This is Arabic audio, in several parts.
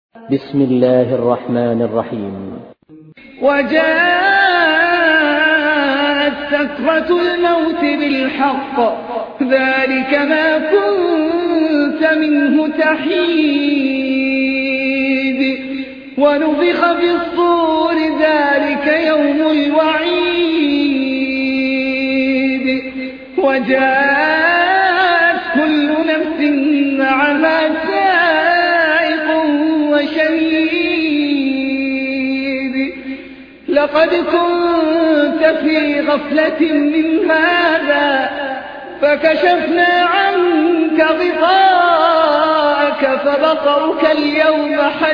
بسم الله الرحمن الرحيم. وجاءت سكرة الموت بالحق ذلك ما كنت منه تحيد ونفخ في الصور ذلك يوم الوعيد وجاءت كل نفس معها سائق وشهيد لقد كنت في غفلة من هذا فكشفنا عنك غطاءك فبصرك اليوم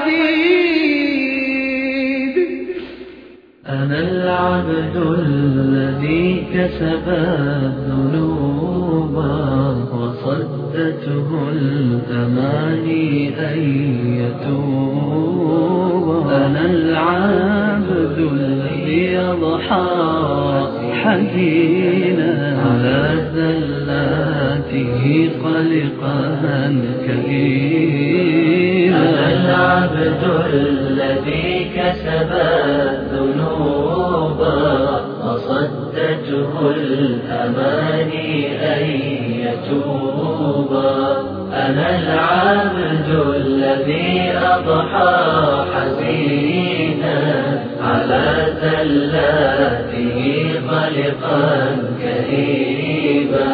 حديد. أنا العبد الذي كسب الذنوب وصدته الأماني أن يتوب. أنا العبد الذي يضحى حزينا على زلاته قلقا كئيبا. أنا العبد الذي كسب الذنوب وصدته الأماني أن يتوب. أنا العبد الذي أضحى حزينا على زلاته قلقا كئيبا.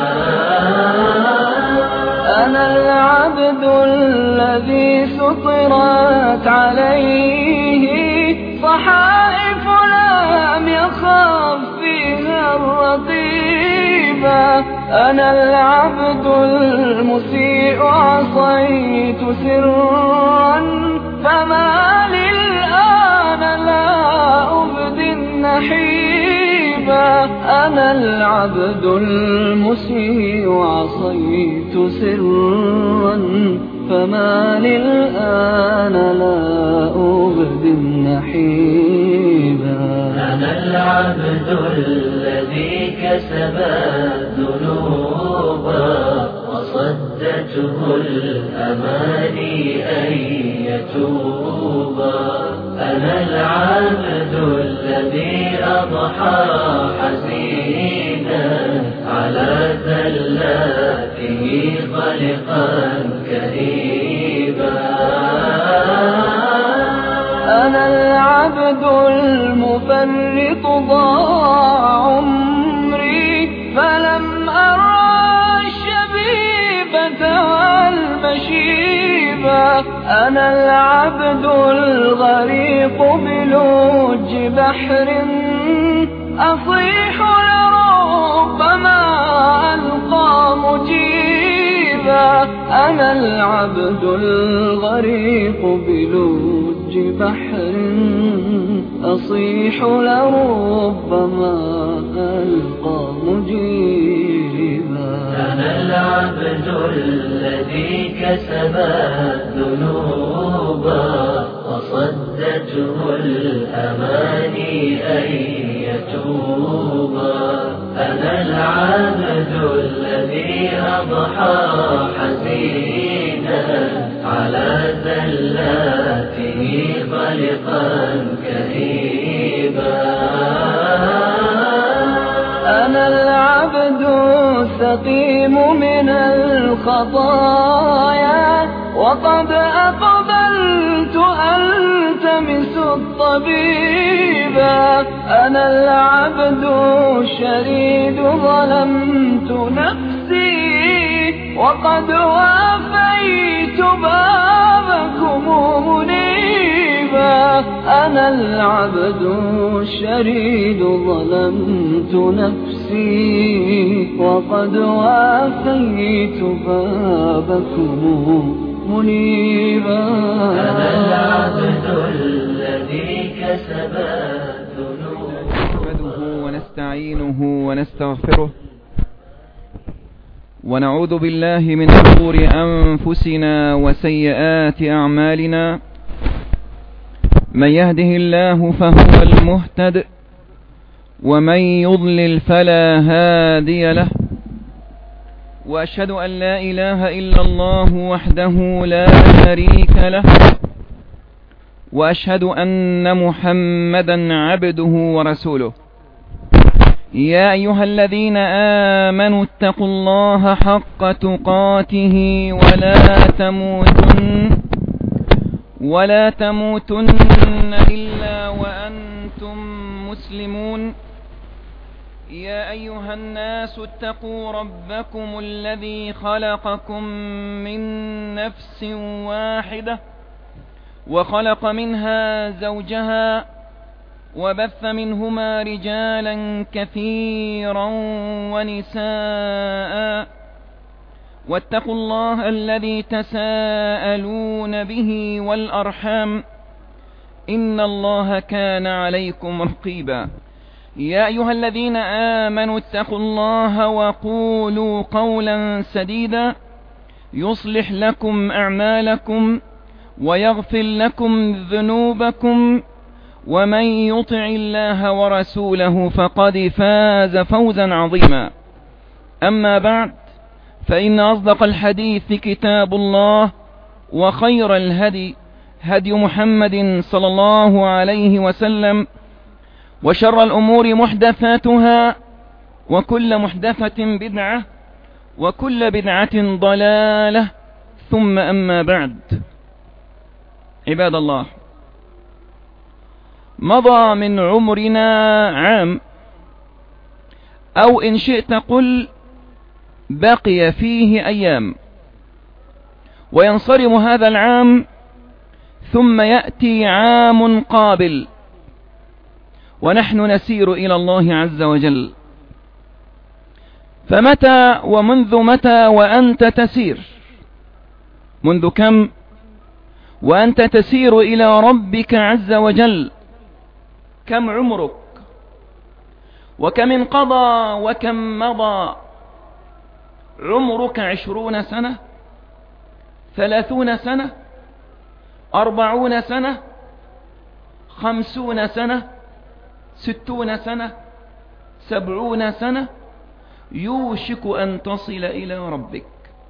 أنا العبد الذي سطرت عليه صحائف لم يخف فيها الرقيبة. أنا العبد المسيء عصيت سرا فما للآن لا أبدي النحيبة. أنا العبد المسيء عصيت سرا فما للآن لا أبدي النحيبا. أنا العبد الذي كسب الذنوب وصدته الأماني أن يتوب. أنا العبد الذي أضحى حزينا على زلاته قلقا كئيبا. أنا العبد المفرط ضاع عمري فلم أرى الشبيبة والمشيبة. أنا العبد الغريق بلوج بحر أصيح لربما ألقى مجيبا. أنا العبد الغريق بلوج بحر أصيح لربما ألقى مجيبا. أنا العبد الذي كسب الذنوب وصدته الأماني أن يتوب. أنا العبد الذي أضحى حزينا على زلاته قلقا كئيبا. أنا العبد السقيم من الخطايا وقد أقبلت ألتمس الطبيبا. أنا العبد الشريد ظلمت نفسي وقد وافيت بابكم منيبا. أنا العبد الشريد ظلمت نفسي وقد وافيت بابكم منيبا. أنا العبد الذي كسب الذنوب. نحمده ونستعينه ونستغفره ونعوذ بالله من شرور أنفسنا وسيئات أعمالنا. من يهده الله فهو المهتد ومن يضلل فلا هادي له. وأشهد أن لا إله إلا الله وحده لا شريك له وأشهد أن محمدا عبده ورسوله. يا أيها الذين آمنوا اتقوا الله حق تقاته ولا تموتن إلا وأنتم مسلمون. يا أيها الناس اتقوا ربكم الذي خلقكم من نفس واحدة وخلق منها زوجها وبث منهما رجالا كثيرا ونساء واتقوا الله الذي تساءلون به والأرحام إن الله كان عليكم رقيبا. يا أيها الذين آمنوا اتقوا الله وقولوا قولا سديدا يصلح لكم أعمالكم ويغفر لكم ذنوبكم ومن يطع الله ورسوله فقد فاز فوزا عظيما. أما بعد، فإن أصدق الحديث كتاب الله، وخير الهدي هدي محمد صلى الله عليه وسلم، وشر الأمور محدثاتها، وكل محدثة بدعة، وكل بدعة ضلالة، ثم أما بعد. عباد الله، مضى من عمرنا عام، أو إن شئت قل بقي فيه أيام، وينصرم هذا العام ثم يأتي عام قابل، ونحن نسير إلى الله عز وجل. فمتى ومنذ متى وأنت تسير؟ منذ كم وأنت تسير إلى ربك عز وجل؟ كم عمرك؟ وكم انقضى وكم مضى؟ عمرك 20 سنة، 30 سنة، 40 سنة، 50 سنة، 60 سنة، 70 سنة، يوشك أن تصل إلى ربك،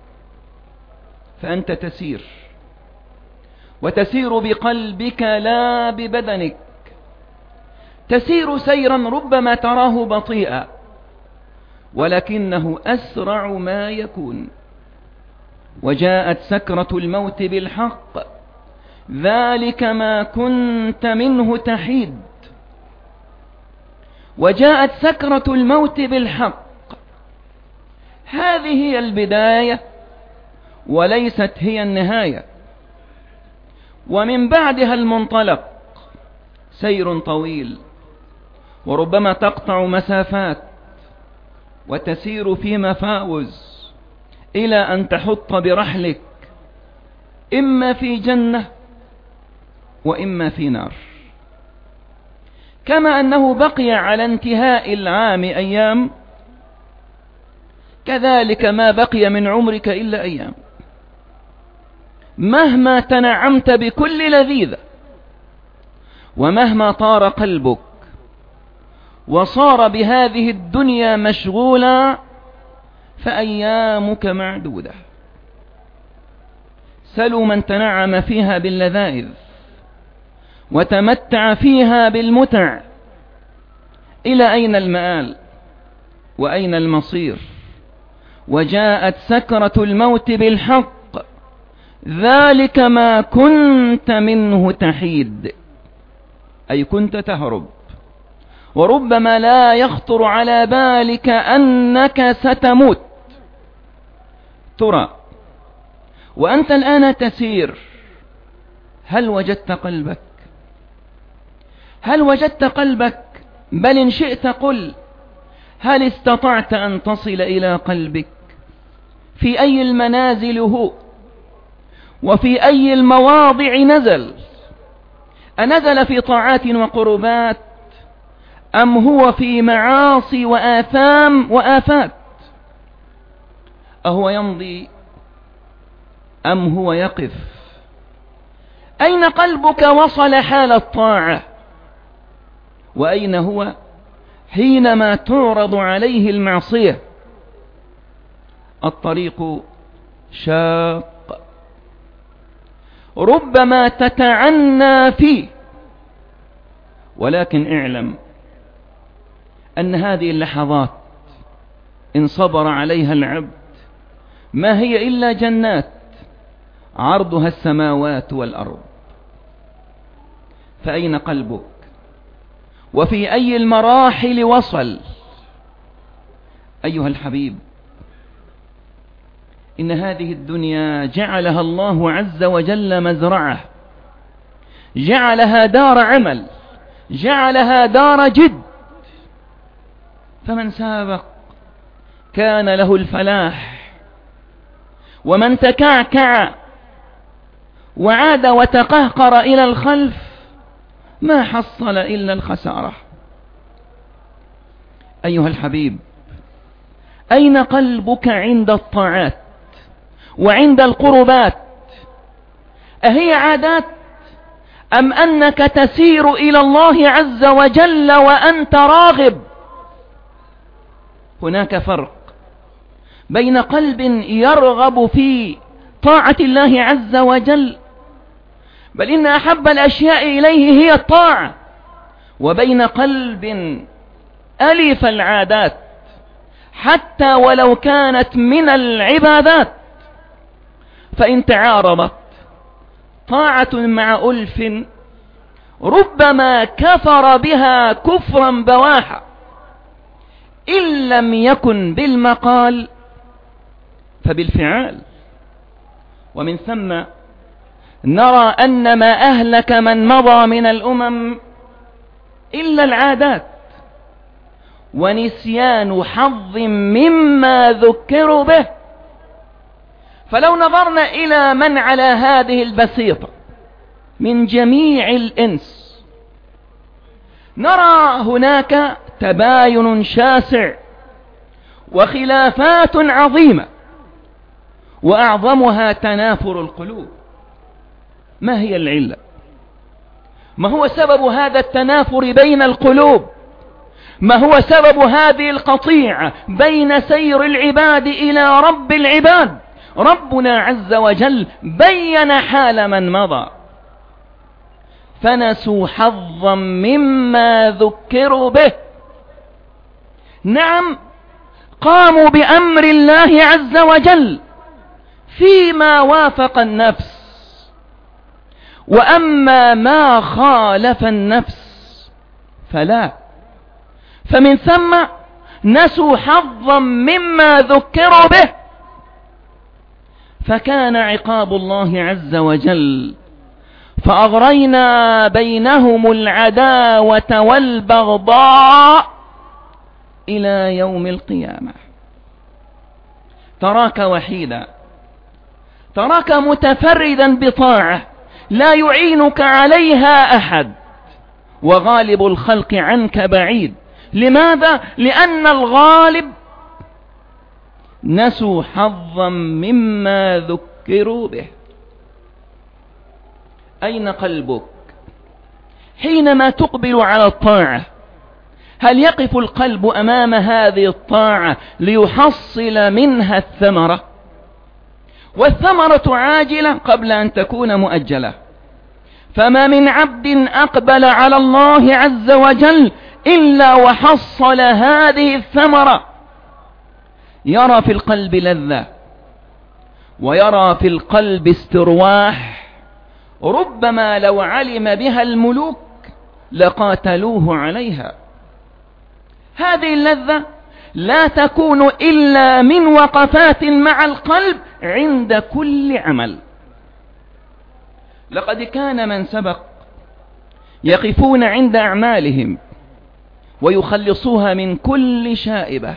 فأنت تسير، وتسير بقلبك لا ببدنك، تسير سيرا ربما تراه بطيئا، ولكنه أسرع ما يكون. وجاءت سكرة الموت بالحق، ذلك ما كنت منه تحيد. وجاءت سكرة الموت بالحق، هذه هي البداية وليست هي النهاية، ومن بعدها المنطلق، سير طويل، وربما تقطع مسافات وتسير في مفاوز إلى أن تحط برحلك إما في جنة وإما في نار. كما أنه بقي على انتهاء العام أيام، كذلك ما بقي من عمرك إلا أيام. مهما تنعمت بكل لذيذة، ومهما طار قلبك وصار بهذه الدنيا مشغولا، فأيامك معدودة. سلوا من تنعم فيها باللذائذ وتمتع فيها بالمتع، إلى أين المآل وأين المصير؟ وجاءت سكرة الموت بالحق، ذلك ما كنت منه تحيد، أي كنت تهرب، وربما لا يخطر على بالك أنك ستموت. ترى وأنت الآن تسير، هل وجدت قلبك؟ هل وجدت قلبك؟ بل إن شئت قل، هل استطعت أن تصل إلى قلبك؟ في أي المنازل هو؟ وفي أي المواضع نزل؟ أنزل في طاعات وقربات، أم هو في معاصي وآثام وآفات؟ أهو يمضي أم هو يقف؟ أين قلبك وصل حال الطاعة؟ وأين هو حينما تعرض عليه المعصية؟ الطريق شاق، ربما تتعنى فيه، ولكن اعلم أن هذه اللحظات إن صبر عليها العبد ما هي إلا جنات عرضها السماوات والأرض. فأين قلبك؟ وفي أي المراحل وصل؟ أيها الحبيب، إن هذه الدنيا جعلها الله عز وجل مزرعة، جعلها دار عمل، جعلها دار جد. فمن سابق كان له الفلاح، ومن تكعكع وعاد وتقهقر إلى الخلف ما حصل إلا الخسارة. أيها الحبيب، أين قلبك عند الطاعات وعند القربات؟ أهي عادات أم أنك تسير إلى الله عز وجل وأنت راغب؟ هناك فرق بين قلب يرغب في طاعة الله عز وجل، بل إن أحب الأشياء إليه هي الطاعة، وبين قلب ألف العادات حتى ولو كانت من العبادات. فإن تعارضت طاعة مع ألف ربما كفر بها كفرا بواحا، إن لم يكن بالمقال فبالفعال. ومن ثم نرى أن ما أهلك من مضى من الأمم إلا العادات ونسيان حظ مما ذكروا به. فلو نظرنا إلى من على هذه البسيطة من جميع الإنس نرى هناك تباين شاسع وخلافات عظيمة، وأعظمها تنافر القلوب. ما هي العلة؟ ما هو سبب هذا التنافر بين القلوب؟ ما هو سبب هذه القطيعة بين سير العباد إلى رب العباد؟ ربنا عز وجل بين حال من مضى فنسوا حظا مما ذكروا به. نعم، قاموا بأمر الله عز وجل فيما وافق النفس، وأما ما خالف النفس فلا. فمن ثم نسوا حظا مما ذكروا به، فكان عقاب الله عز وجل فأغرينا بينهم العداوة والبغضاء إلى يوم القيامة. تراك وحيدا، تراك متفردا بطاعة لا يعينك عليها أحد، وغالب الخلق عنك بعيد. لماذا؟ لأن الغالب نسوا حظا مما ذكروا به. أين قلبك حينما تقبل على الطاعة؟ هل يقف القلب أمام هذه الطاعة ليحصل منها الثمرة؟ والثمرة عاجلة قبل أن تكون مؤجلة. فما من عبد أقبل على الله عز وجل إلا وحصل هذه الثمرة، يرى في القلب لذة، ويرى في القلب استرواح، ربما لو علم بها الملوك لقاتلوه عليها. هذه اللذة لا تكون إلا من وقفات مع القلب عند كل عمل. لقد كان من سبق يقفون عند أعمالهم ويخلصوها من كل شائبة،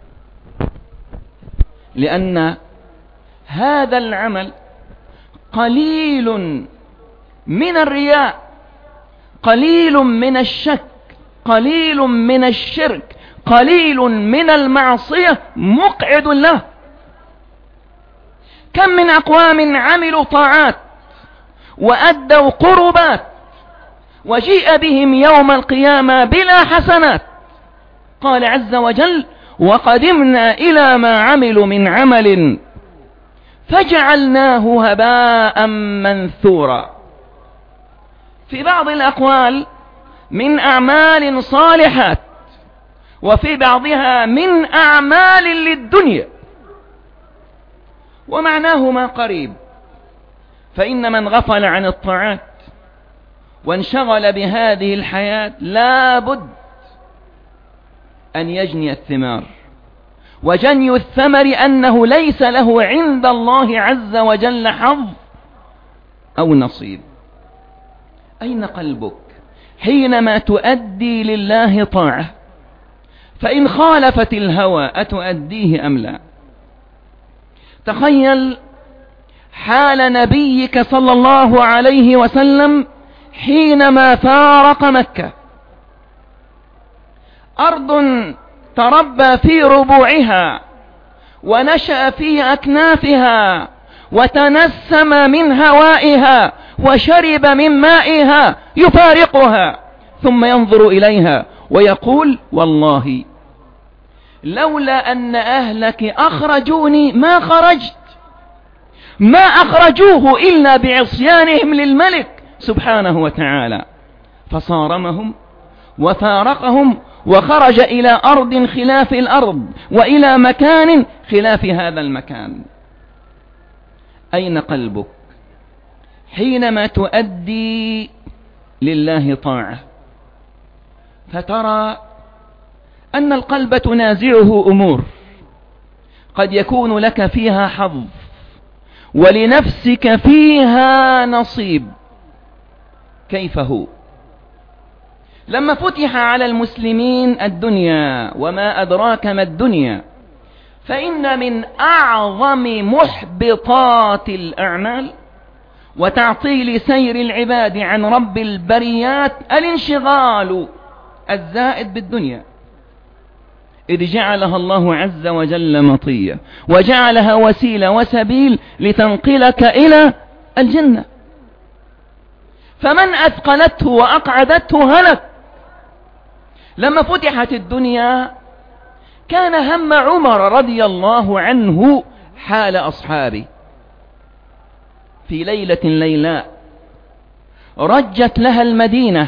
لأن هذا العمل قليل من الرياء، قليل من الشك، قليل من الشرك، قليل من المعصية مقعد له. كم من أقوام عملوا طاعات وأدوا قربات وجيء بهم يوم القيامة بلا حسنات. قال عز وجل: وقدمنا إلى ما عملوا من عمل فجعلناه هباء منثورا. في بعض الأقوال من أعمال صالحات، وفي بعضها من أعمال للدنيا، ومعناهما قريب. فإن من غفل عن الطاعات وانشغل بهذه الحياة لا بد أن يجني الثمار، وجني الثمر أنه ليس له عند الله عز وجل حظ أو نصيب. أين قلبك حينما تؤدي لله طاعة؟ فإن خالفت الهوى أتؤديه أم لا؟ تخيل حال نبيك صلى الله عليه وسلم حينما فارق مكة، أرض تربى في ربوعها ونشأ في أكنافها وتنسم من هوائها وشرب من مائها، يفارقها ثم ينظر إليها ويقول: والله لولا أن أهلك أخرجوني ما خرجت. ما أخرجوه إلا بعصيانهم للملك سبحانه وتعالى، فصارمهم وفارقهم وخرج إلى أرض خلاف الأرض وإلى مكان خلاف هذا المكان. أين قلبك حينما تؤدي لله طاعة؟ فترى أن القلب تنازعه أمور قد يكون لك فيها حظ ولنفسك فيها نصيب. كيف هو؟ لما فتح على المسلمين الدنيا، وما أدراك ما الدنيا، فإن من أعظم محبطات الأعمال وتعطيل سير العباد عن رب البريات الانشغال الزائد بالدنيا، إذ جعلها الله عز وجل مطية وجعلها وسيلة وسبيل لتنقلك إلى الجنة. فمن أثقلته وأقعدته هلك. لما فتحت الدنيا كان هم عمر رضي الله عنه حال أصحابه. في ليلة ليلاء رجت لها المدينة،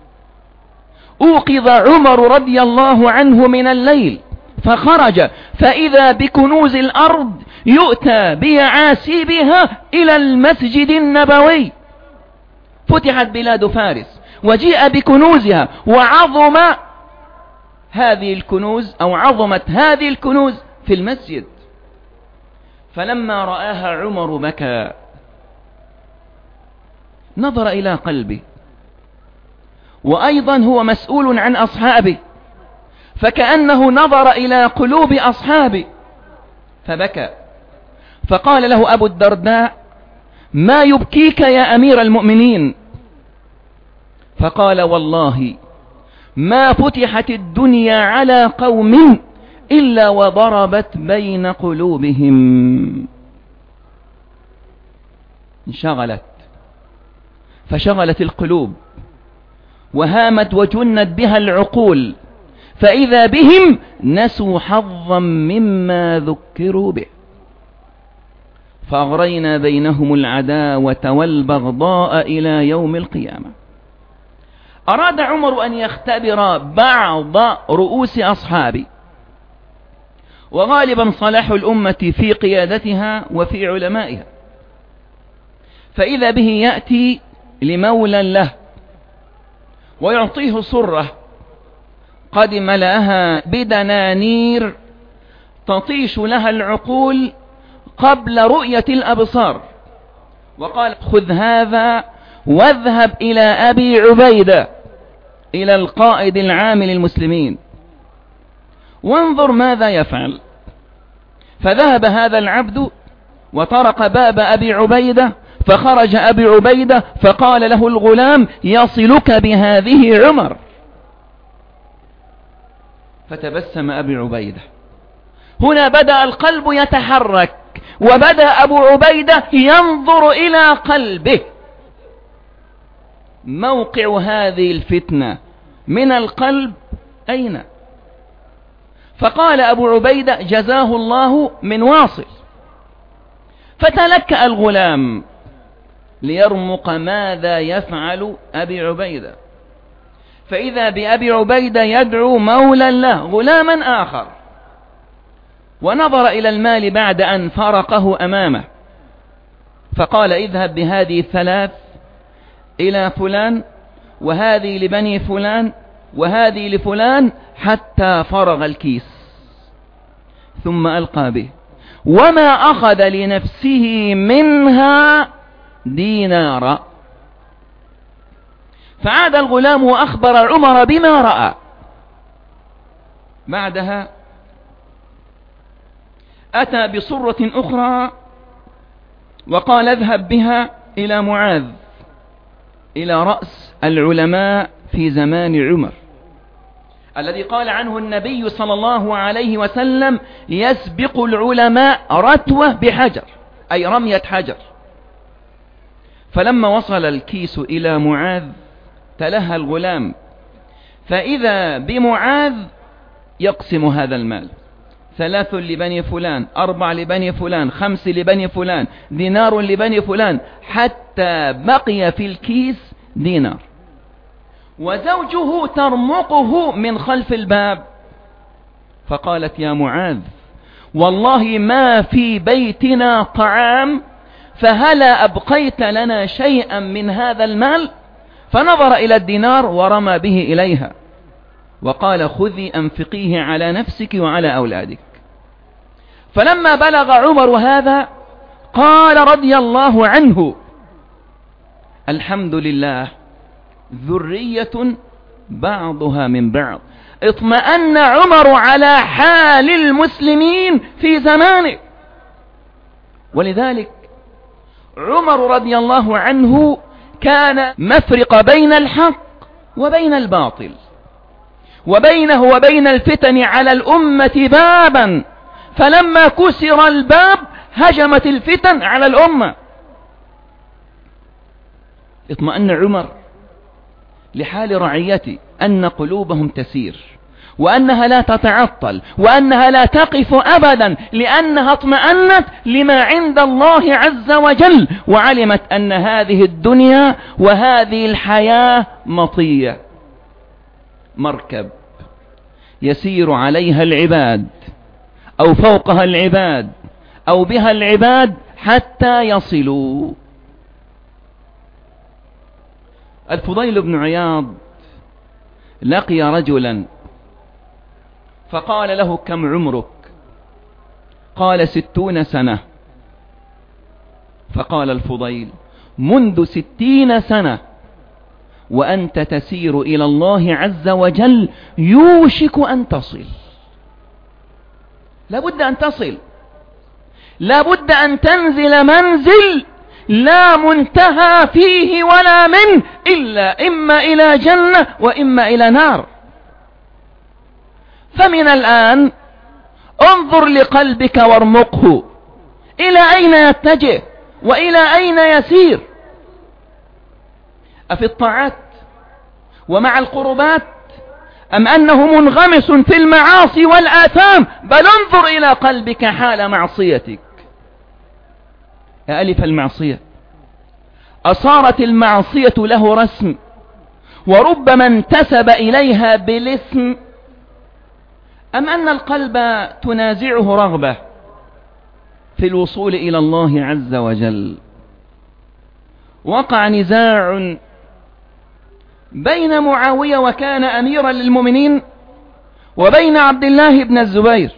أوقظ عمر رضي الله عنه من الليل فخرج، فإذا بكنوز الأرض يؤتى بيعاسيبها إلى المسجد النبوي. فتحت بلاد فارس وجيء بكنوزها، وعظم هذه الكنوز أو عظمت هذه الكنوز في المسجد. فلما رآها عمر بكى، نظر إلى قلبه، وأيضا هو مسؤول عن أصحابه، فكأنه نظر إلى قلوب أصحابه فبكى. فقال له أبو الدرداء: ما يبكيك يا أمير المؤمنين؟ فقال: والله ما فتحت الدنيا على قوم إلا وضربت بين قلوبهم. انشغلت، فشغلت القلوب وهامت وجنت بها العقول، فإذا بهم نسوا حظا مما ذكروا به، فأغرينا بينهم العداوة والبغضاء إلى يوم القيامة. أراد عمر أن يختبر بعض رؤوس أصحابه، وغالبا صلاح الأمة في قيادتها وفي علمائها، فإذا به يأتي لمولى له ويعطيه صرة قد ملأها بدنانير تطيش لها العقول قبل رؤية الأبصار، وقال: خذ هذا واذهب إلى أبي عبيدة، إلى القائد العام للمسلمين، وانظر ماذا يفعل. فذهب هذا العبد وطرق باب أبي عبيدة، فخرج أبي عبيدة فقال له الغلام: يصلك بهذه عمر. فتبسم أبي عبيدة. هنا بدأ القلب يتحرك، وبدأ أبو عبيدة ينظر إلى قلبه. موقع هذه الفتنة من القلب أين؟ فقال أبو عبيدة: جزاه الله من واصل. فتلكأ الغلام ليرمق ماذا يفعل أبي عبيدة، فإذا بأبي عبيدة يدعو مولا له غلاما آخر، ونظر إلى المال بعد أن فرقه أمامه فقال اذهب بهذه 3 إلى فلان، وهذه لبني فلان، وهذه لفلان، حتى فرغ الكيس ثم ألقى به، وما أخذ لنفسه منها دينارا. فعاد الغلام وأخبر عمر بما رأى. بعدها أتى بصرة أخرى وقال اذهب بها إلى معاذ، إلى رأس العلماء في زمان عمر، الذي قال عنه النبي صلى الله عليه وسلم يسبق العلماء رتوة بحجر، أي رمية حجر. فلما وصل الكيس إلى معاذ تلهى الغلام، فإذا بمعاذ يقسم هذا المال، 3 لبني فلان، 4 لبني فلان، 5 لبني فلان، دينار لبني فلان، حتى بقي في الكيس دينار. وزوجه ترمقه من خلف الباب، فقالت يا معاذ والله ما في بيتنا طعام، فهلا أبقيت لنا شيئا من هذا المال؟ فنظر إلى الدينار ورمى به إليها وقال خذي أنفقيه على نفسك وعلى أولادك. فلما بلغ عمر هذا قال رضي الله عنه الحمد لله ذرية بعضها من بعض. اطمأن عمر على حال المسلمين في زمانه. ولذلك عمر رضي الله عنه كان مفرق بين الحق وبين الباطل، وبينه وبين الفتن على الأمة بابا، فلما كسر الباب هجمت الفتن على الأمة. اطمأن عمر لحال رعيته أن قلوبهم تسير، وأنها لا تتعطل، وأنها لا تقف أبدا، لأنها اطمأنت لما عند الله عز وجل، وعلمت أن هذه الدنيا وهذه الحياة مطية، مركب يسير عليها العباد أو فوقها العباد أو بها العباد حتى يصلوا. الفضيل بن عياض لقي رجلا فقال له كم عمرك؟ قال 60 سنة. فقال الفضيل منذ 60 سنة وأنت تسير إلى الله عز وجل يوشك أن تصل. لابد أن تصل، لابد أن تنزل منزل لا منتهى فيه ولا منه إلا إما إلى جنة وإما إلى نار. فمن الآن انظر لقلبك وارمقه، إلى أين يتجه وإلى أين يسير؟ أفي الطاعات ومع القربات، أم أنه منغمس في المعاصي والآثام؟ بل انظر إلى قلبك حال معصيتك. ألف المعصية، أصارت المعصية له رسم، وربما انتسب إليها بالاسم، أم أن القلب تنازعه رغبة في الوصول إلى الله عز وجل؟ وقع نزاع بين معاوية وكان أميرا للمؤمنين وبين عبد الله بن الزبير،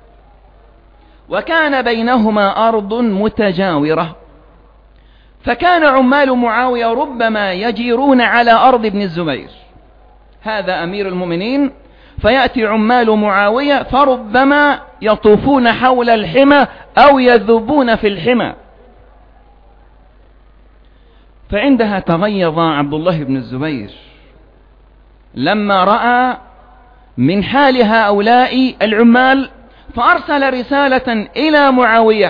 وكان بينهما أرض متجاورة، فكان عمال معاوية ربما يجيرون على أرض ابن الزبير، هذا أمير المؤمنين، فيأتي عمال معاوية فربما يطوفون حول الحمى أو يذوبون في الحمى. فعندها تغيظ عبد الله بن الزبير لما رأى من حال هؤلاء العمال، فأرسل رسالة إلى معاوية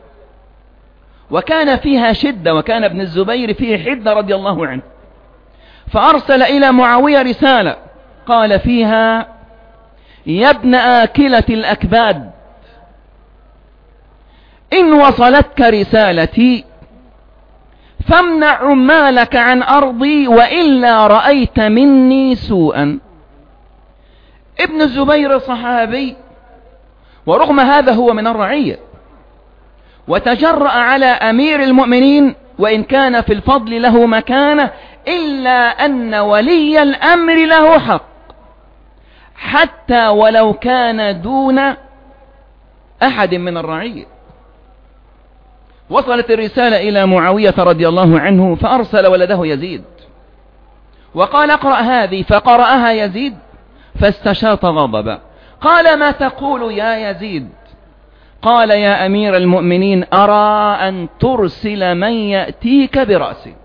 وكان فيها شدة، وكان ابن الزبير فيه حدة رضي الله عنه، فأرسل إلى معاوية رسالة قال فيها يا ابن آكلة الأكباد، إن وصلتك رسالتي فامنع عمالك عن أرضي وإلا رأيت مني سوءا. ابن الزبير صحابي، ورغم هذا هو من الرعية، وتجرأ على أمير المؤمنين وإن كان في الفضل له مكانة، إلا أن ولي الأمر له حق حتى ولو كان دون أحد من الرعية. وصلت الرسالة إلى معاوية رضي الله عنه، فأرسل ولده يزيد وقال اقرأ هذه، فقرأها يزيد فاستشاط غضبا. قال ما تقول يا يزيد؟ قال يا أمير المؤمنين أرى أن ترسل من يأتيك برأسي.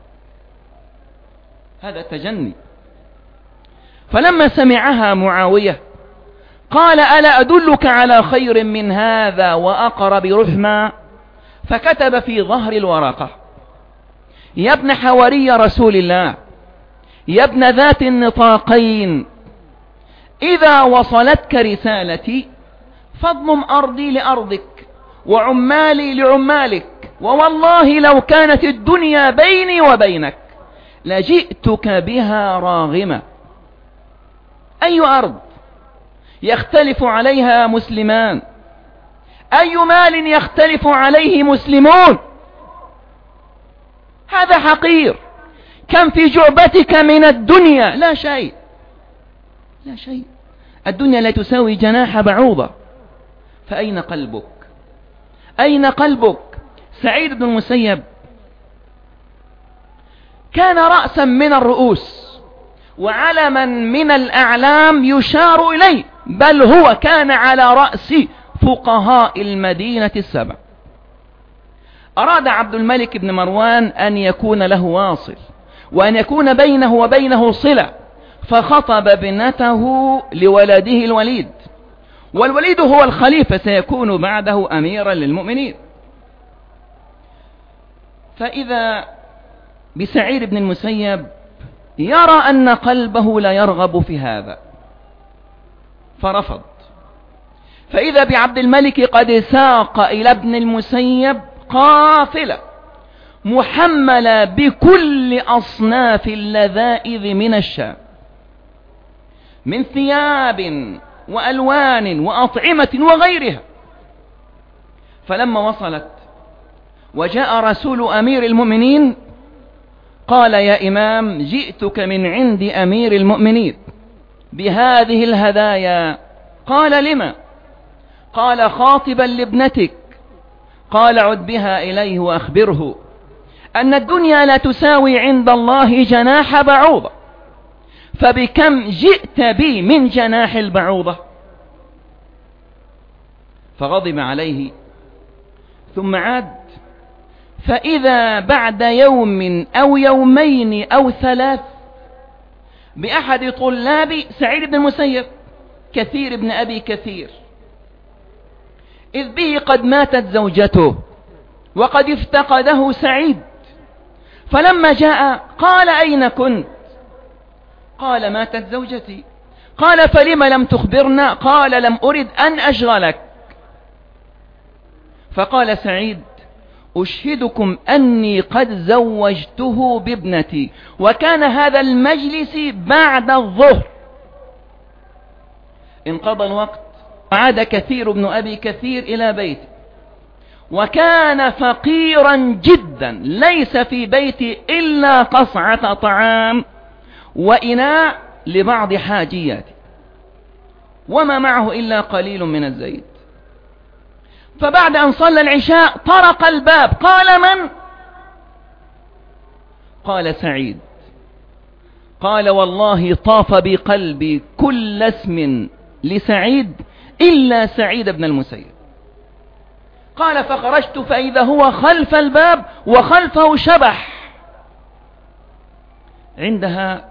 هذا تجني. فلما سمعها معاوية قال ألا أدلك على خير من هذا وأقرب رحمة؟ فكتب في ظهر الورقة يا ابن حواري رسول الله، يا ابن ذات النطاقين، إذا وصلتك رسالتي فاضمم أرضي لأرضك وعمالي لعمالك، ووالله لو كانت الدنيا بيني وبينك لجئتك بها راغمة. أي أرض يختلف عليها مسلمان؟ أي مال يختلف عليه مسلمون؟ هذا حقير. كم في جعبتك من الدنيا؟ لا شيء، لا شيء. الدنيا لا تساوي جناح بعوضة. فأين قلبك؟ أين قلبك؟ سعيد بن المسيب كان رأسا من الرؤوس وعلما من الأعلام يشار إليه، بل هو كان على رأس فقهاء المدينة السبع. أراد عبد الملك بن مروان أن يكون له واصل وأن يكون بينه وبينه صلة، فخطب ابنته لولده الوليد، والوليد هو الخليفة سيكون بعده أميرا للمؤمنين. فإذا بسعيد بن المسيب يرى أن قلبه لا يرغب في هذا فرفض. فإذا بعبد الملك قد ساق إلى ابن المسيب قافلة محملة بكل أصناف اللذائذ من الشام، من ثياب وألوان وأطعمة وغيرها. فلما وصلت وجاء رسول أمير المؤمنين قال يا إمام جئتك من عند أمير المؤمنين بهذه الهدايا. قال لما؟ قال خاطبا لابنتك. قال عد بها إليه وأخبره أن الدنيا لا تساوي عند الله جناح بعوضة، فبكم جئت بي من جناح البعوضة؟ فغضب عليه ثم عاد. فإذا بعد يوم أو يومين أو ثلاث بأحد طلاب سعيد بن المسيب كثير بن أبي كثير، إذ به قد ماتت زوجته وقد افتقده سعيد. فلما جاء قال أين كنت؟ قال ماتت زوجتي. قال فلم لم تخبرنا؟ قال لم أرد أن أشغلك. فقال سعيد أشهدكم أني قد زوجته بابنتي. وكان هذا المجلس بعد الظهر. انقضى الوقت وعاد كثير بن أبي كثير إلى بيته، وكان فقيرا جدا، ليس في بيته إلا قصعة طعام وإناء لبعض حاجياته، وما معه إلا قليل من الزيت. فبعد أن صلى العشاء طرق الباب. قال من؟ قال سعيد. قال والله طاف بقلبي كل اسم لسعيد إلا سعيد بن المسيب. قال فخرجت فإذا هو خلف الباب وخلفه شبح. عندها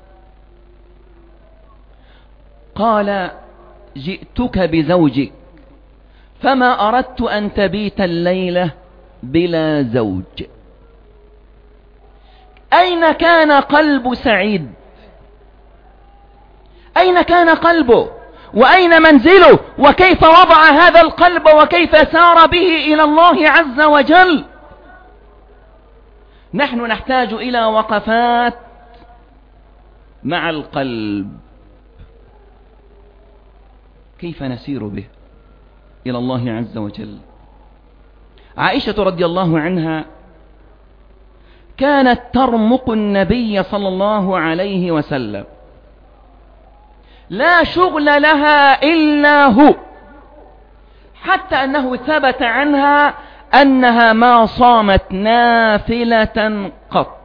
قال جئتك بزوجك فما أردت أن تبيت الليلة بلا زوج. أين كان قلب سعيد؟ أين كان قلبه؟ وأين منزله وكيف وضع هذا القلب وكيف سار به إلى الله عز وجل. نحن نحتاج إلى وقفات مع القلب، كيف نسير به إلى الله عز وجل. عائشة رضي الله عنها كانت ترمق النبي صلى الله عليه وسلم، لا شغل لها إلا هو، حتى أنه ثبت عنها أنها ما صامت نافلة قط،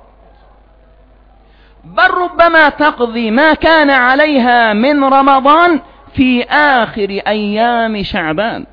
بل ربما تقضي ما كان عليها من رمضان في آخر أيام شعبان،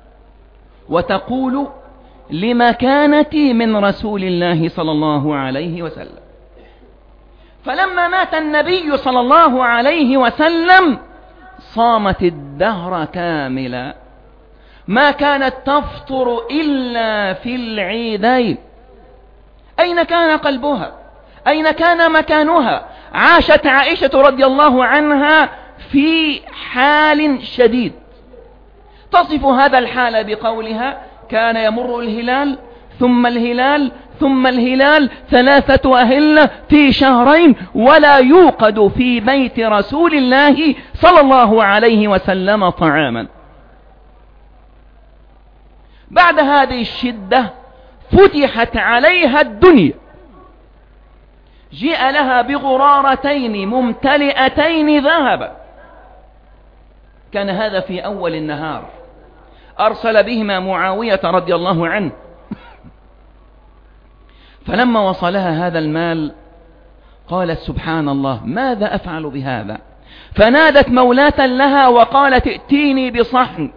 وتقول لمكانتي من رسول الله صلى الله عليه وسلم. فلما مات النبي صلى الله عليه وسلم صامت الدهر كاملا، ما كانت تفطر إلا في العيدين. أين كان قلبها؟ أين كان مكانها؟ عاشت عائشة رضي الله عنها في حال شديد، تصف هذا الحال بقولها: كان يمر الهلال ثم الهلال ثم الهلال 3 أهلة في شهرين، ولا يوقد في بيت رسول الله صلى الله عليه وسلم طعاما. بعد هذه الشدة فتحت عليها الدنيا، جاء لها بغرارتين ممتلئتين ذهبا، كان هذا في أول النهار، أرسل بهما معاوية رضي الله عنه. فلما وصلها هذا المال قالت: سبحان الله، ماذا أفعل بهذا؟ فنادت مولاة لها وقالت: ائتيني بصحن.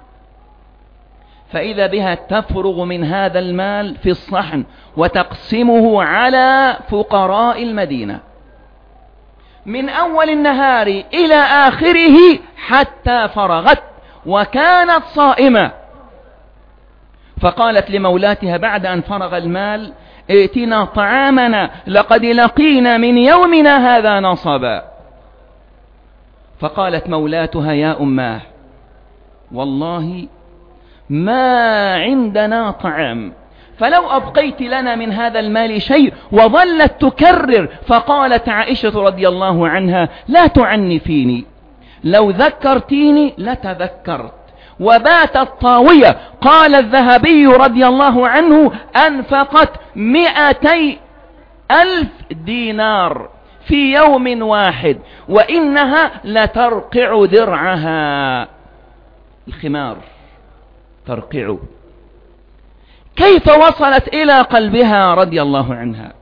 فإذا بها تفرغ من هذا المال في الصحن وتقسمه على فقراء المدينة من أول النهار إلى آخره حتى فرغت، وكانت صائمة. فقالت لمولاتها بعد أن فرغ المال: ائتنا طعامنا لقد لقينا من يومنا هذا نصبا. فقالت مولاتها: يا أماه، والله ما عندنا طعام، فلو أبقيت لنا من هذا المال شيء. وظلت تكرر. فقالت عائشة رضي الله عنها: لا تعنفيني، لو ذكرتيني لتذكرت. وباتت طاوية. قال الذهبي رضي الله عنه: أنفقت 200,000 دينار في يوم واحد، وإنها لترقع درعها، الخمار ترقع. كيف وصلت إلى قلبها رضي الله عنها؟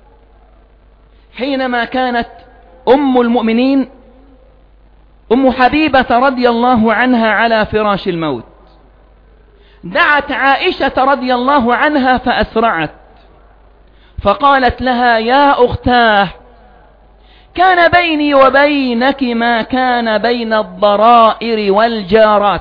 حينما كانت أم المؤمنين أم حبيبة رضي الله عنها على فراش الموت، دعت عائشة رضي الله عنها فأسرعت، فقالت لها: يا أختاه، كان بيني وبينك ما كان بين الضرائر والجارات،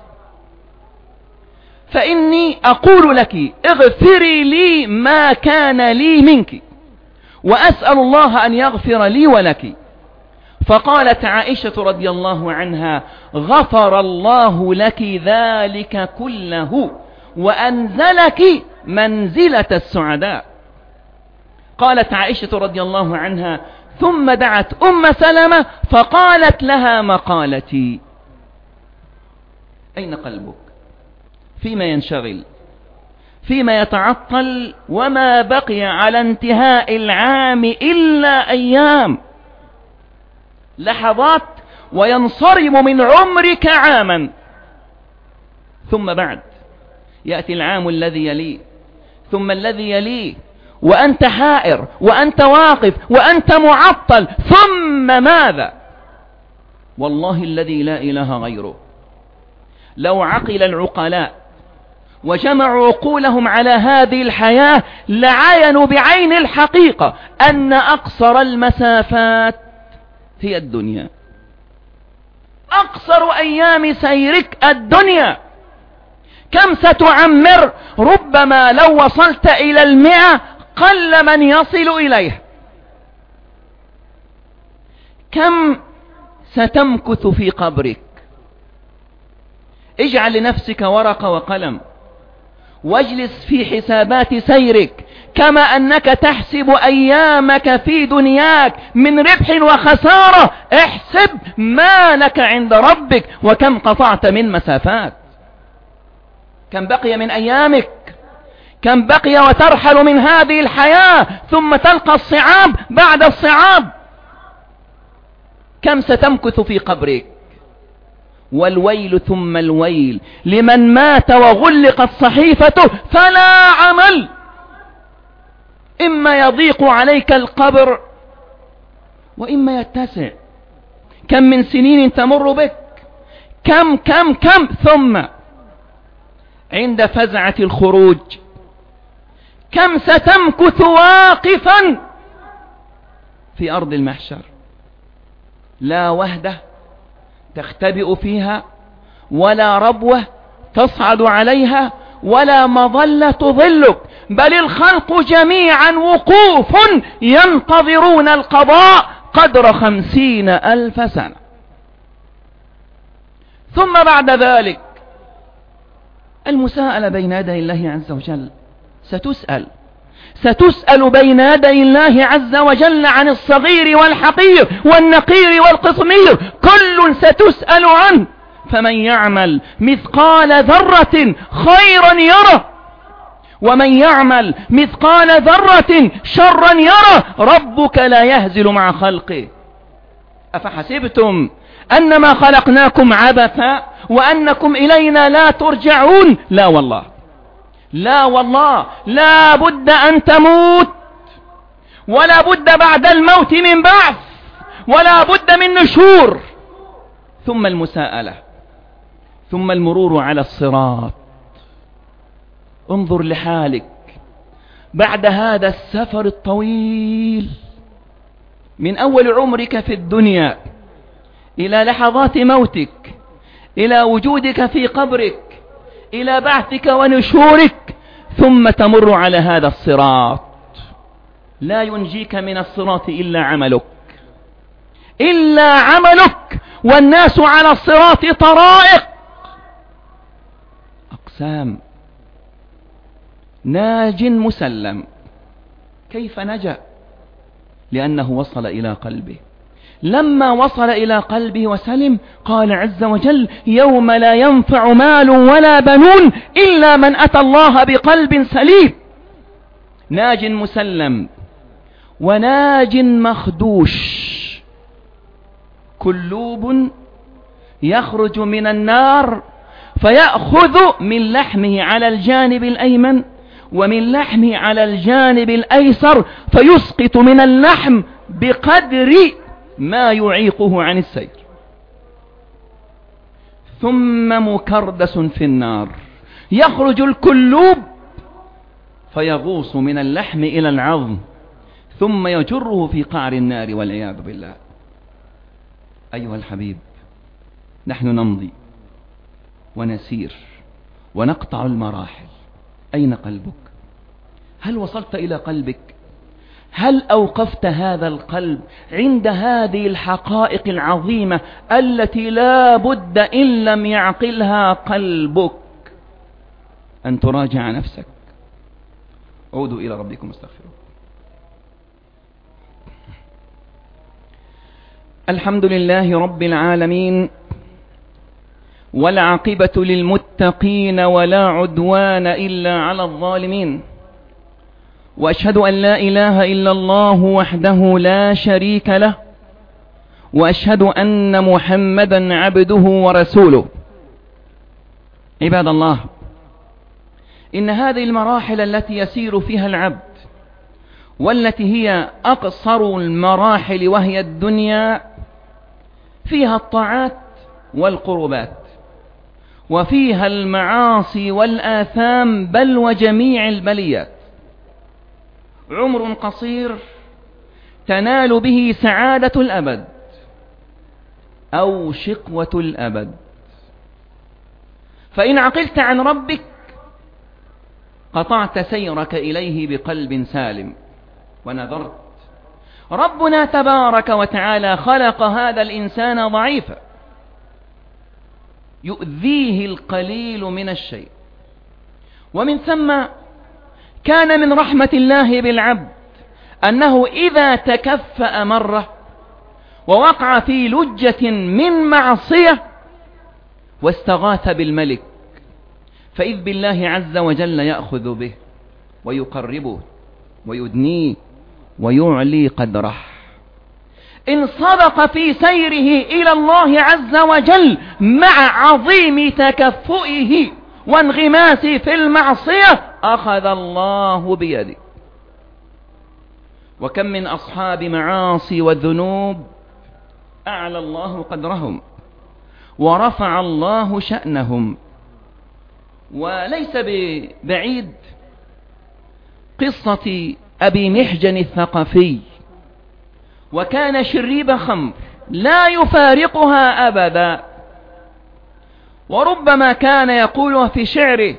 فإني أقول لك اغفري لي ما كان لي منك، وأسأل الله أن يغفر لي ولك. فقالت عائشة رضي الله عنها: غفر الله لك ذلك كله وأنزلك منزلة السعداء. قالت عائشة رضي الله عنها: ثم دعت أم سلمة فقالت لها مقالتي: أين قلبك؟ فيما ينشغل؟ فيما يتعطل؟ وما بقي على انتهاء العام إلا أيام، لحظات، وينصرم من عمرك عاما، ثم بعد يأتي العام الذي يليه، ثم الذي يليه، وأنت حائر، وأنت واقف، وأنت معطل، ثم ماذا؟ والله الذي لا إله غيره، لو عقل العقلاء وجمعوا عقولهم على هذه الحياة لعاينوا بعين الحقيقة أن أقصر المسافات هي الدنيا، أقصر أيام سيرك الدنيا. كم ستعمر؟ ربما لو وصلت إلى 100 قل من يصل إليه. كم ستمكث في قبرك؟ اجعل لنفسك ورقة وقلم واجلس في حسابات سيرك، كما أنك تحسب أيامك في دنياك من ربح وخسارة، احسب ما لك عند ربك وكم قطعت من مسافات، كم بقي من أيامك، كم بقي وترحل من هذه الحياة ثم تلقى الصعاب بعد الصعاب، كم ستمكث في قبرك. والويل ثم الويل لمن مات وغلقت صحيفته فلا عمل، إما يضيق عليك القبر وإما يتسع. كم من سنين تمر بك، كم ثم عند فزعة الخروج كم ستمكث واقفا في أرض المحشر، لا وهدة تختبئ فيها، ولا ربوة تصعد عليها، ولا مظلة تظلك، بل الخلق جميعا وقوف ينتظرون القضاء قدر 50,000 سنة. ثم بعد ذلك المساءلة بين يدي الله عز وجل، ستسأل بين يدي الله عز وجل عن الصغير والحقير والنقير والقطمير، كل ستسأل عنه. فمن يعمل مثقال ذرة خيرا يره، ومن يعمل مثقال ذرة شرا يره. ربك لا يهزل مع خلقه. أفحسبتم أنما خلقناكم عبثا وأنكم إلينا لا ترجعون؟ لا والله، لا والله، لا بد أن تموت، ولا بد بعد الموت من بعث، ولا بد من نشور، ثم المساءلة، ثم المرور على الصراط. انظر لحالك بعد هذا السفر الطويل، من أول عمرك في الدنيا إلى لحظات موتك، إلى وجودك في قبرك، إلى بعثك ونشورك، ثم تمر على هذا الصراط. لا ينجيك من الصراط إلا عملك، والناس على الصراط طرائق أقسام. ناج مسلم. كيف نجا؟ لأنه وصل إلى قلبه. لما وصل إلى قلبه وسلم، قال عز وجل: يوم لا ينفع مال ولا بنون إلا من أتى الله بقلب سليم. ناج مسلم وناج مخدوش، كلوب يخرج من النار فيأخذ من لحمه على الجانب الأيمن ومن لحمه على الجانب الأيسر، فيسقط من اللحم بقدر ما يعيقه عن السير، ثم مكردس في النار، يخرج الكلوب فيغوص من اللحم إلى العظم، ثم يجره في قعر النار والعياذ بالله. أيها الحبيب، نحن نمضي ونسير ونقطع المراحل. أين قلبك؟ هل وصلت إلى قلبك؟ هل أوقفت هذا القلب عند هذه الحقائق العظيمة التي لا بد إن لم يعقلها قلبك أن تراجع نفسك؟ عودوا إلى ربكم واستغفروه. الحمد لله رب العالمين، والعاقبة للمتقين ولا عدوان إلا على الظالمين، وأشهد أن لا إله إلا الله وحده لا شريك له، وأشهد أن محمدا عبده ورسوله. عباد الله، إن هذه المراحل التي يسير فيها العبد، والتي هي أقصر المراحل وهي الدنيا، فيها الطاعات والقربات، وفيها المعاصي والآثام، بل وجميع البليات. عمر قصير تنال به سعادة الأبد أو شقوة الأبد. فإن عقلت عن ربك قطعت سيرك إليه بقلب سالم ونذرت. ربنا تبارك وتعالى خلق هذا الإنسان ضعيفا، يؤذيه القليل من الشيء. ومن ثم كان من رحمة الله بالعبد أنه إذا تكفأ مرة ووقع في لجة من معصية واستغاث بالملك، فإذ بالله عز وجل يأخذ به ويقربه ويدنيه ويعلي قدره. إن صدق في سيره إلى الله عز وجل مع عظيم تكفؤه وانغماسه في المعصية أخذ الله بيده. وكم من أصحاب معاصي والذنوب أعلى الله قدرهم ورفع الله شأنهم. وليس ببعيد قصة أبي محجن الثقفي، وكان شريب خمر لا يفارقها أبدا، وربما كان يقولها في شعره: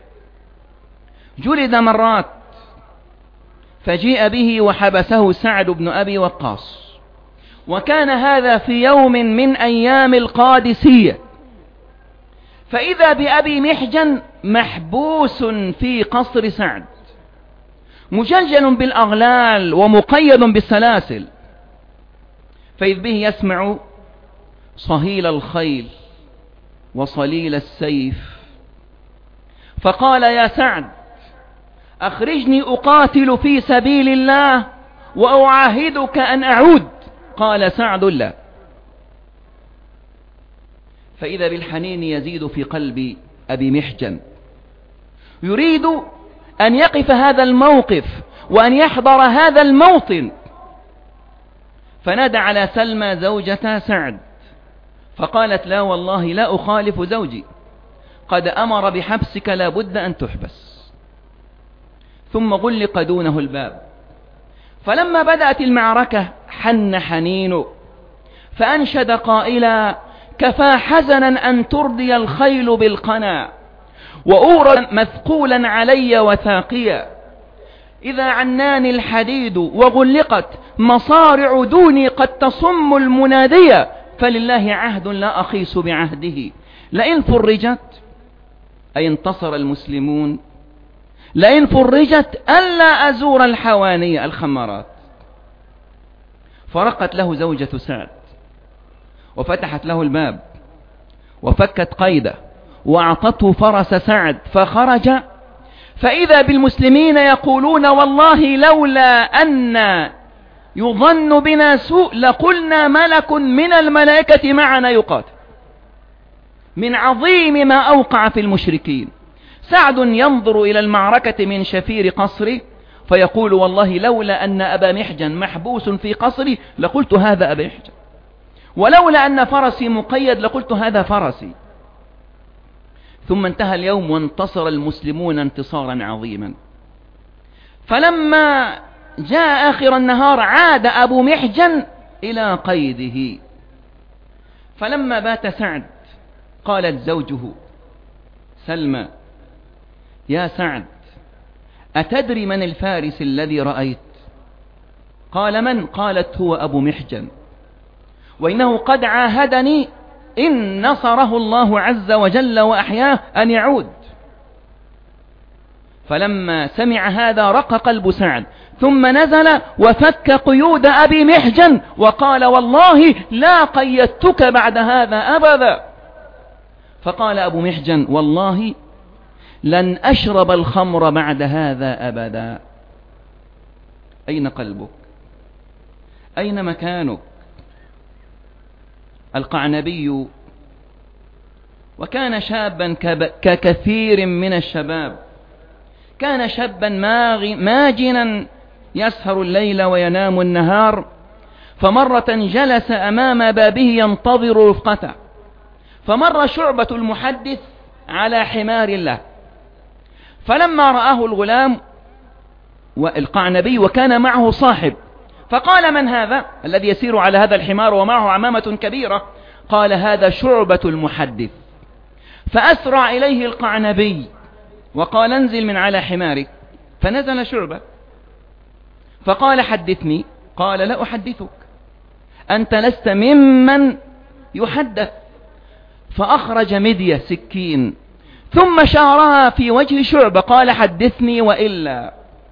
جلد مرات فجيء به وحبسه سعد بن أبي وقاص، وكان هذا في يوم من أيام القادسية، فإذا بأبي محجن محبوس في قصر سعد مجلجل بالأغلال ومقيد بالسلاسل، فإذ به يسمع صهيل الخيل وصليل السيف، فقال: يا سعد أخرجني أقاتل في سبيل الله وأعاهدك أن أعود. قال سعد: لا. فإذا بالحنين يزيد في قلب أبي محجن، يريد أن يقف هذا الموقف وأن يحضر هذا الموطن، فنادى على سلمى زوجة سعد فقالت: لا والله لا أخالف زوجي، قد أمر بحبسك لا بد أن تحبس. ثم غلق دونه الباب. فلما بدأت المعركة حن حنينه فأنشد قائلا: كفى حزنا أن ترضي الخيل بالقنا وأورا مثقولا علي وثاقيا، إذا عناني الحديد وغلقت مصارع دوني قد تصم المنادية، فلله عهد لا أخيس بعهده، لئن فرجت أي انتصر المسلمون، لئن فرجت ألا أزور الحواني الخمارات. فرقت له زوجة سعد وفتحت له الباب وفكت قيده وأعطته فرس سعد، فخرج فإذا بالمسلمين يقولون: والله لولا أن يظن بنا سوء لقلنا ملك من الملائكة معنا يقاتل، من عظيم ما أوقع في المشركين. سعد ينظر إلى المعركة من شفير قصره فيقول: والله لولا أن أبا محجن محبوس في قصري لقلت هذا أبا محجن، ولولا أن فرسي مقيد لقلت هذا فرسي. ثم انتهى اليوم وانتصر المسلمون انتصارا عظيما. فلما جاء آخر النهار عاد أبو محجن إلى قيده. فلما بات سعد قالت زوجه سلمى: يا سعد أتدري من الفارس الذي رأيت؟ قال: من؟ قالت: هو أبو محجن، وإنه قد عاهدني إن نصره الله عز وجل وأحياه أن يعود. فلما سمع هذا رق قلب سعد، ثم نزل وفك قيود أبي محجن وقال: والله لا قيدتك بعد هذا أبدا. فقال أبو محجن: والله لن أشرب الخمر بعد هذا أبدا. أين قلبك؟ أين مكانك؟ القعنبي وكان شابا ككثير من الشباب، كان شابا ماجنا يسهر الليل وينام النهار. فمرة جلس أمام بابه ينتظر رفقته، فمر شعبة المحدث على حمار له، فلما رآه الغلام والقعنبي وكان معه صاحب، فقال: من هذا الذي يسير على هذا الحمار ومعه عمامة كبيرة؟ قال: هذا شعبة المحدث. فأسرع إليه القعنبي وقال: انزل من على حمارك. فنزل شعبة فقال: حدثني. قال: لا أحدثك، أنت لست ممن يحدث. فأخرج مدية سكين ثم شارها في وجه شعبة، قال حدثني وإلا.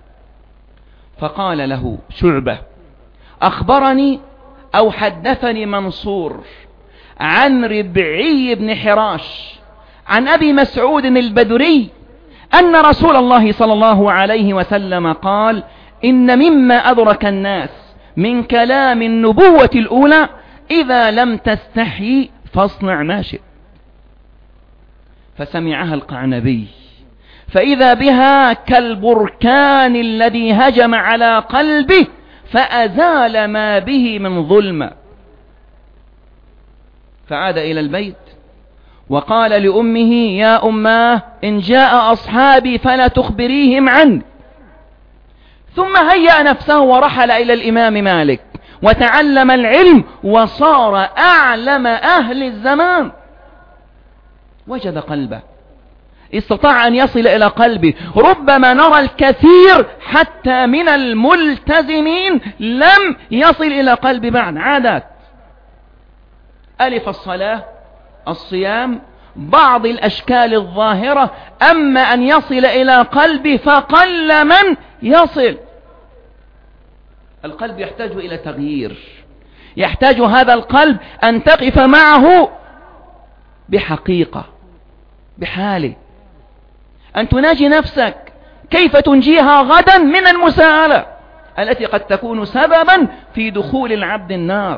فقال له شعبة: أخبرني أو حدثني منصور عن ربعي بن حراش عن أبي مسعود البدري أن رسول الله صلى الله عليه وسلم قال: إن مما أدرك الناس من كلام النبوة الأولى إذا لم تستحي فاصنع ما شئت. فسمعها القعنبي فإذا بها كالبركان الذي هجم على قلبه فأزال ما به من ظلم. فعاد إلى البيت وقال لأمه: يا أماه، إن جاء أصحابي فلا تخبريهم عنه. ثم هيأ نفسه ورحل إلى الإمام مالك وتعلم العلم وصار أعلم أهل الزمان. وجد قلبه، استطاع أن يصل إلى قلبه. ربما نرى الكثير حتى من الملتزمين لم يصل إلى قلب بعد، عادات، ألف الصلاة، الصيام، بعض الأشكال الظاهرة، أما أن يصل إلى قلبه فقل من يصل. القلب يحتاج إلى تغيير، يحتاج هذا القلب أن تقف معه بحقيقة، بحاله، أن تناجي نفسك كيف تنجيها غدا من المساءلة التي قد تكون سببا في دخول العبد النار.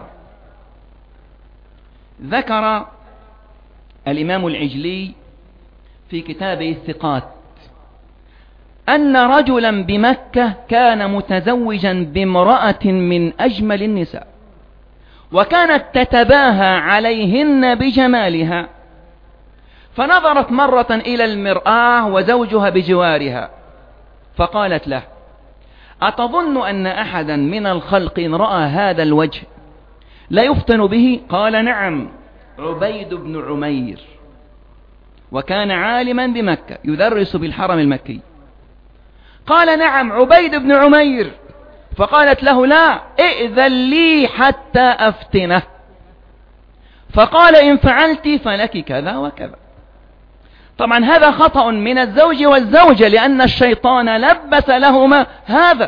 ذكر الإمام العجلي في كتابه الثقات أن رجلا بمكة كان متزوجا بامرأة من أجمل النساء، وكانت تتباهى عليهن بجمالها، فنظرت مرة إلى المرآة وزوجها بجوارها، فقالت له: أتظن أن أحدا من الخلق إن رأى هذا الوجه لا يفتن به؟ قال: نعم، عبيد بن عمير، وكان عالما بمكة يدرس بالحرم المكي. قال: نعم، عبيد بن عمير. فقالت له: لا، ائذن لي حتى أفتنه. فقال: إن فعلت فلك كذا وكذا. طبعا هذا خطأ من الزوج والزوجة، لأن الشيطان لبس لهما هذا.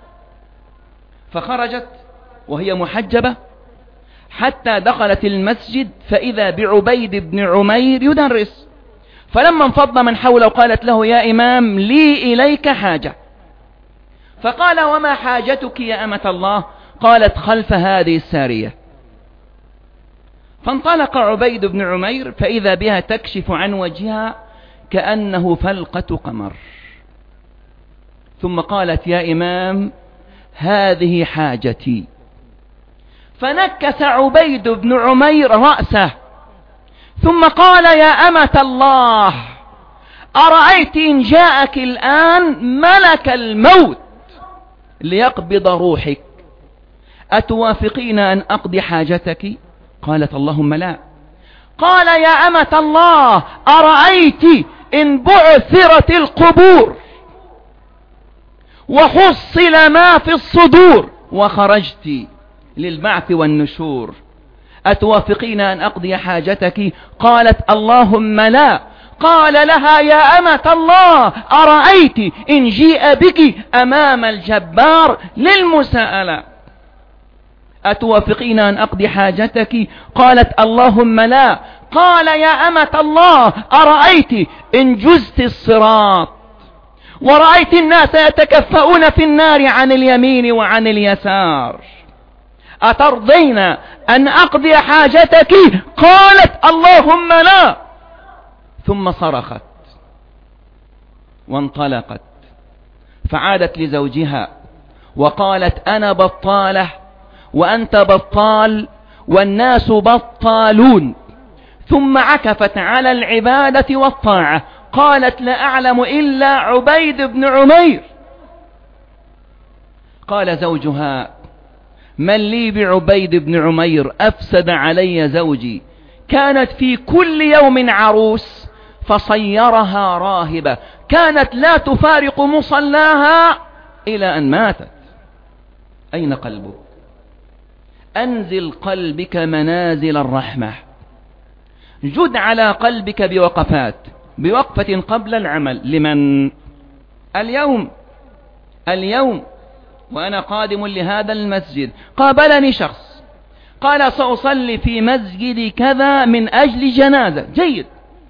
فخرجت وهي محجبة حتى دخلت المسجد فإذا بعبيد بن عمير يدرس. فلما انفض من حوله قالت له: يا إمام، لي إليك حاجة. فقال: وما حاجتك يا أمة الله؟ قالت: خلف هذه السارية. فانطلق عبيد بن عمير فإذا بها تكشف عن وجهها كأنه فلقة قمر، ثم قالت: يا إمام، هذه حاجتي. فنكس عبيد بن عمير رأسه ثم قال: يا أمة الله، أرأيت إن جاءك الآن ملك الموت ليقبض روحك أتوافقين أن أقضي حاجتك؟ قالت: اللهم لا. قال: يا أمة الله، أرأيت إن بعثرت القبور وحصل ما في الصدور وخرجت للبعث والنشور أتوافقين أن أقضي حاجتك؟ قالت: اللهم لا. قال لها: يا أمة الله، أرأيت إن جيء بك أمام الجبار للمساءلة أتوافقين أن أقضي حاجتك؟ قالت: اللهم لا. قال: يا أمة الله، أرأيت إن جزت الصراط ورأيت الناس يتكفؤون في النار عن اليمين وعن اليسار أترضين أن أقضي حاجتك؟ قالت: اللهم لا. ثم صرخت وانطلقت، فعادت لزوجها وقالت: أنا بطالة وأنت بطال والناس بطالون. ثم عكفت على العبادة والطاعة. قالت: لا أعلم إلا عبيد بن عمير. قال زوجها: من لي بعبيد بن عمير؟ أفسد علي زوجي، كانت في كل يوم عروس فصيرها راهبة، كانت لا تفارق مصلاها إلى أن ماتت. أين قلبك؟ أنزل قلبك منازل الرحمة، جد على قلبك بوقفات، بوقفة قبل العمل. لمن؟ اليوم وأنا قادم لهذا المسجد قابلني شخص قال سأصلي في مسجد كذا من أجل جنازة. جيد.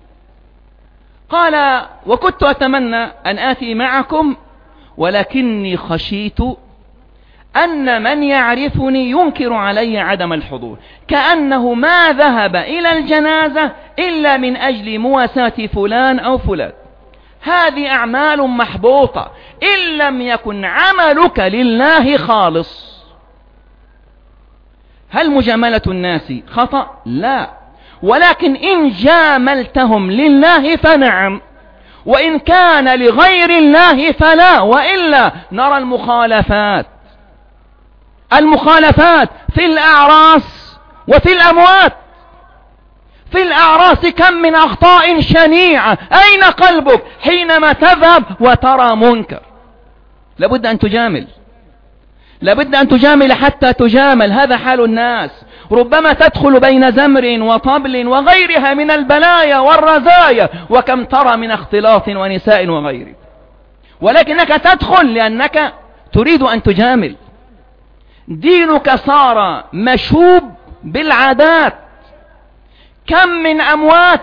قال وكنت أتمنى أن آتي معكم، ولكني خشيت أن من يعرفني ينكر علي عدم الحضور، كأنه ما ذهب إلى الجنازة إلا من أجل مواساة فلان أو فلان. هذه أعمال محبوطة إن لم يكن عملك لله خالص. هل مجاملة الناس خطأ؟ لا، ولكن إن جاملتهم لله فنعم، وإن كان لغير الله فلا، وإلا نرى المخالفات في الأعراس وفي الأموات. في الأعراس كم من أخطاء شنيعة، أين قلبك حينما تذهب وترى منكر؟ لابد أن تجامل حتى تجامل. هذا حال الناس. ربما تدخل بين زمر وطبل وغيرها من البلايا والرزايا، وكم ترى من اختلاط ونساء وغيره، ولكنك تدخل لأنك تريد أن تجامل. دينك صار مشوب بالعادات. كم من أموات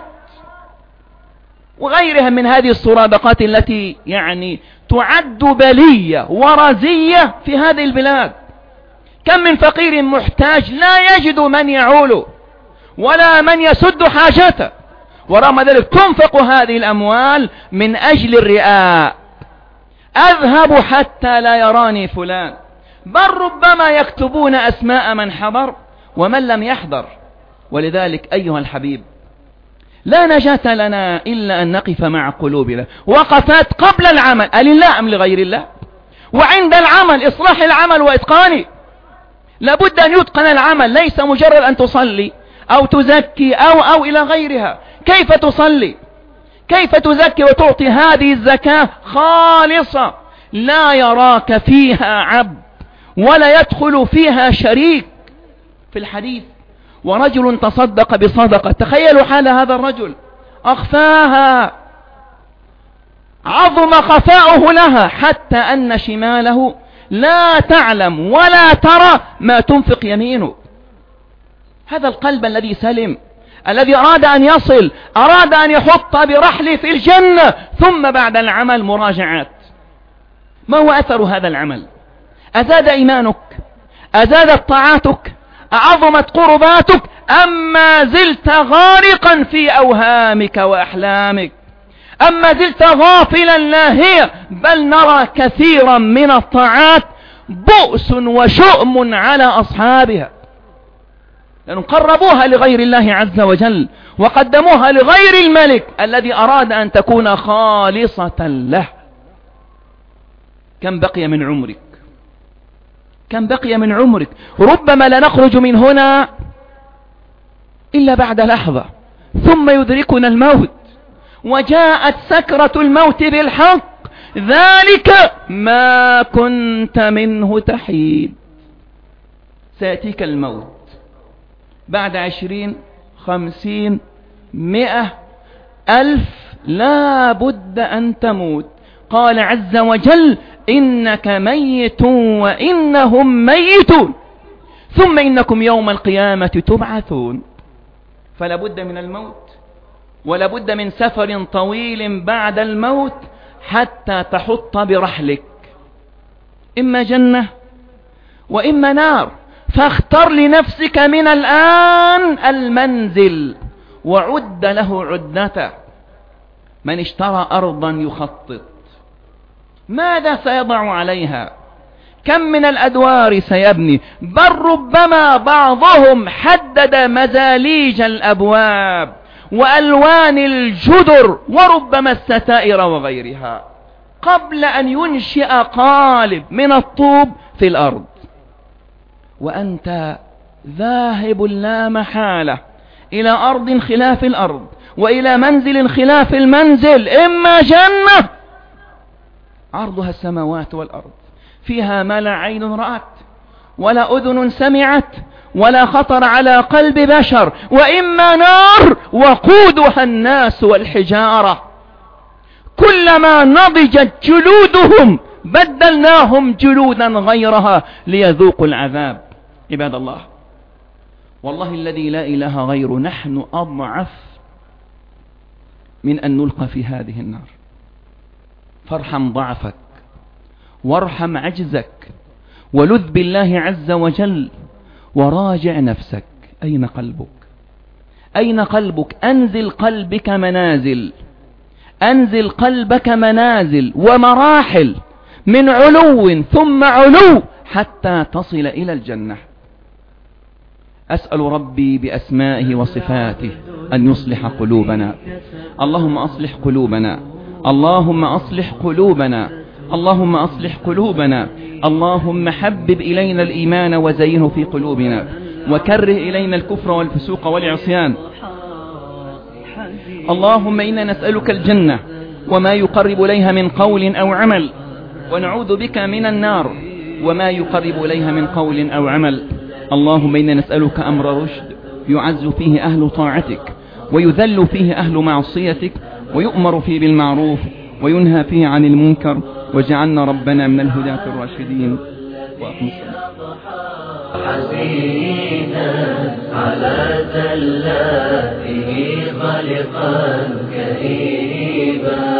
وغيرها من هذه السرادقات التي تعد بلية ورزية في هذه البلاد. كم من فقير محتاج لا يجد من يعوله ولا من يسد حاجته، ورغم ذلك تنفق هذه الأموال من أجل الرئاء. أذهب حتى لا يراني فلان، بل ربما يكتبون أسماء من حضر ومن لم يحضر. ولذلك أيها الحبيب، لا نجاة لنا إلا أن نقف مع قلوبنا وقفات قبل العمل، لله أم لغير الله، وعند العمل إصلاح العمل وإتقانه. لابد أن يتقن العمل، ليس مجرد أن تصلي أو تزكي أو إلى غيرها. كيف تصلي؟ كيف تزكي وتعطي هذه الزكاة خالصة لا يراك فيها عبد ولا يدخل فيها شريك؟ في الحديث ورجل تصدق بصدقة، تخيلوا حال هذا الرجل، أخفاها، عظم خفاؤه لها حتى أن شماله لا تعلم ولا ترى ما تنفق يمينه. هذا القلب الذي سلم، الذي أراد أن يصل، أراد أن يحط برحله في الجنة، ثم بعد العمل مراجعات. ما هو أثر هذا العمل؟ أزاد إيمانك؟ أزادت طاعاتك؟ أعظمت قرباتك؟ أما زلت غارقا في أوهامك وأحلامك؟ أما زلت غافلا لاهيا؟ بل نرى كثيرا من الطاعات بؤس وشؤم على أصحابها، لأنهم قربوها لغير الله عز وجل وقدموها لغير الملك الذي أراد أن تكون خالصة له. كم بقي من عمرك؟ كم بقي من عمرك؟ ربما لا نخرج من هنا إلا بعد لحظة، ثم يدركنا الموت، وجاءت سكرة الموت بالحق، ذلك ما كنت منه تحيد. سيأتيك الموت بعد 20 50 100 1000، لا بد أن تموت. قال عز وجل إنك ميت وإنهم ميتون ثم إنكم يوم القيامة تبعثون. فلا بد من الموت، ولا بد من سفر طويل بعد الموت حتى تحط برحلك، إما جنة وإما نار. فاختر لنفسك من الآن المنزل وعد له عدته. من اشترى أرضا يخطط ماذا سيضع عليها؟ كم من الأدوار سيبني؟ بل ربما بعضهم حدد مزاليج الأبواب وألوان الجدر وربما الستائر وغيرها قبل أن ينشئ قالب من الطوب في الأرض. وأنت ذاهب لا محالة إلى أرض خلاف الأرض وإلى منزل خلاف المنزل، إما جنة عرضها السماوات والأرض، فيها ما لا عين رأت ولا أذن سمعت ولا خطر على قلب بشر، وإما نار وقودها الناس والحجارة. كلما نضجت جلودهم بدلناهم جلودا غيرها ليذوقوا العذاب. عباد الله، والله الذي لا إله غيره نحن أضعف من أن نلقى في هذه النار. فارحم ضعفك وارحم عجزك ولذ بالله عز وجل وراجع نفسك. أين قلبك؟ أين قلبك؟ أنزل قلبك منازل، أنزل قلبك منازل ومراحل من علو ثم علو حتى تصل إلى الجنة. أسأل ربي بأسمائه وصفاته أن يصلح قلوبنا. اللهم أصلح قلوبنا، اللهم أصلح قلوبنا، اللهم أصلح قلوبنا. اللهم حبب إلينا الإيمان وزينه في قلوبنا، وكره إلينا الكفر والفسوق والعصيان. اللهم إنا نسألك الجنة وما يقرب إليها من قول أو عمل، ونعوذ بك من النار وما يقرب إليها من قول أو عمل. اللهم إنا نسألك أمر رشد يعز فيه أهل طاعتك ويذل فيه أهل معصيتك، ويؤمر فيه بالمعروف وينهى فيه عن المنكر، واجعلنا ربنا من الهداة الراشدين. حزينا على زلاته خلقا كئيبا.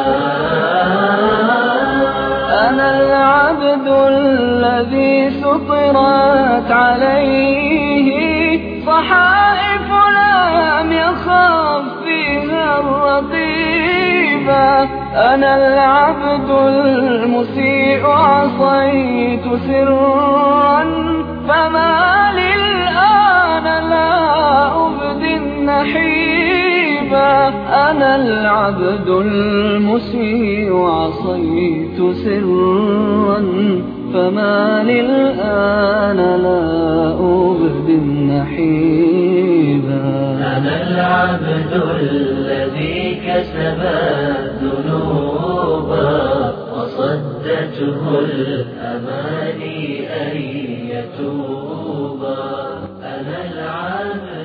أنا العبد الذي سطرت عليه صحائف لم يخف فيها الرقيبا. أنا العبد المسيء عصيت سرا، فما للآن لا أبدي النحيبا. أنا العبد المسيء عصيت سرا، فما للآن لا أبدي النحيبا. أنا العبد الذي كسب الذنوب وصدته الأماني أن يتوبا. أنا العبد